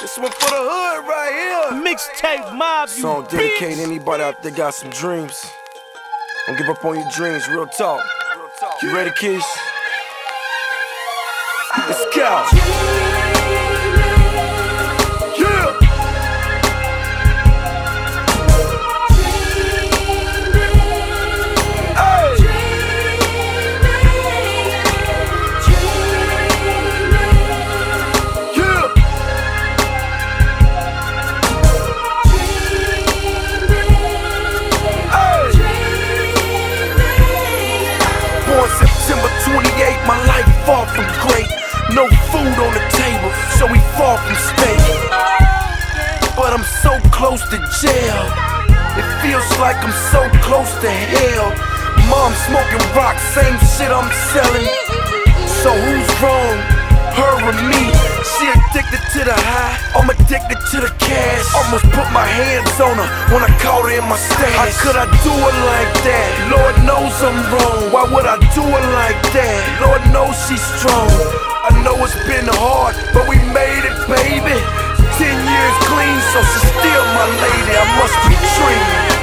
This one for the hood right here. Mixtape mob, you Song dedicated to anybody out there got some dreams. Don't give up on your dreams, real talk. You ready, kids? Let's go. Yeah. September 28, my life far from great. No food on the table, so we far from steak. But I'm so close to jail. It feels like I'm so close to hell. Mom smoking rock, same shit I'm selling. So who's wrong? Her or me? She addicted to the high, I'm addicted to the cash. Almost put my hands on her when I caught her in my stash. How could I do it like that? Lord knows I'm wrong. Why would I do it like that? Lord knows she's strong. I know it's been hard, but we made it, baby. 10 years clean, so she's still my lady. I must be dreaming.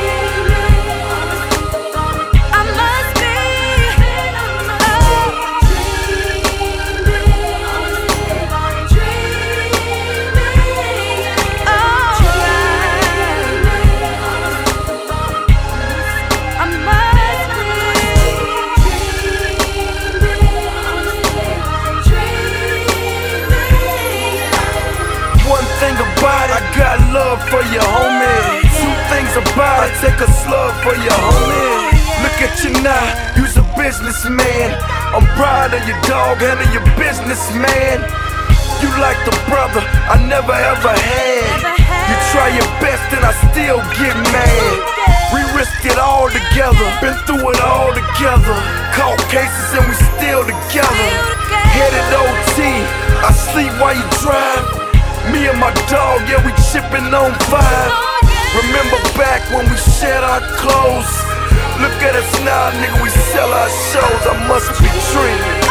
I got love for your homie. Two things about it, take a slug for your homie. Look at you now, you's a businessman. I'm proud of your dog, handle your business, man. You like the brother I never ever had. You try your best and I still get mad. We risked it all together, been through it all together. Caught cases and we still together. Headed OT, I sleep while you drive. Me and my dog, yeah, we chippin' on 5. Remember back when we shed our clothes? Look at us now, nigga, we sell our shows. I must be dreaming.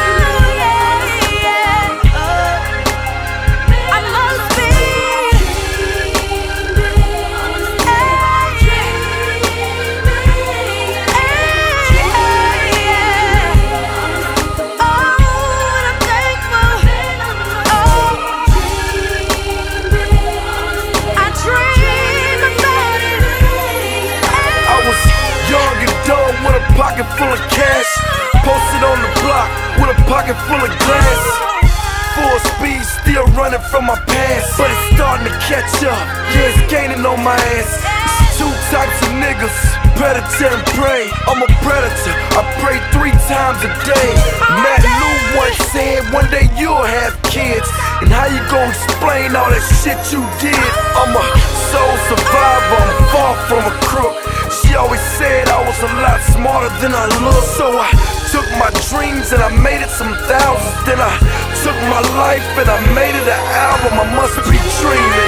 Pocket full of cash, posted on the block with a pocket full of glass. Full speed, still running from my past, but it's starting to catch up. Yeah, it's gaining on my ass. It's two types of niggas, predator and prey. I'm a predator, I pray 3 times a day. Matt Lou once said, one day you'll have kids, and how you gon' explain all that shit you did? I'm a soul survivor, I'm far from a crook. She always said I was a lot smarter than I look. So I took my dreams and I made it some thousands. Then I took my life and I made it an album. I must be dreaming.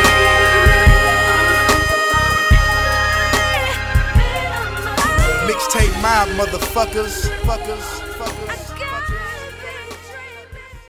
Mixtape mob, motherfuckers.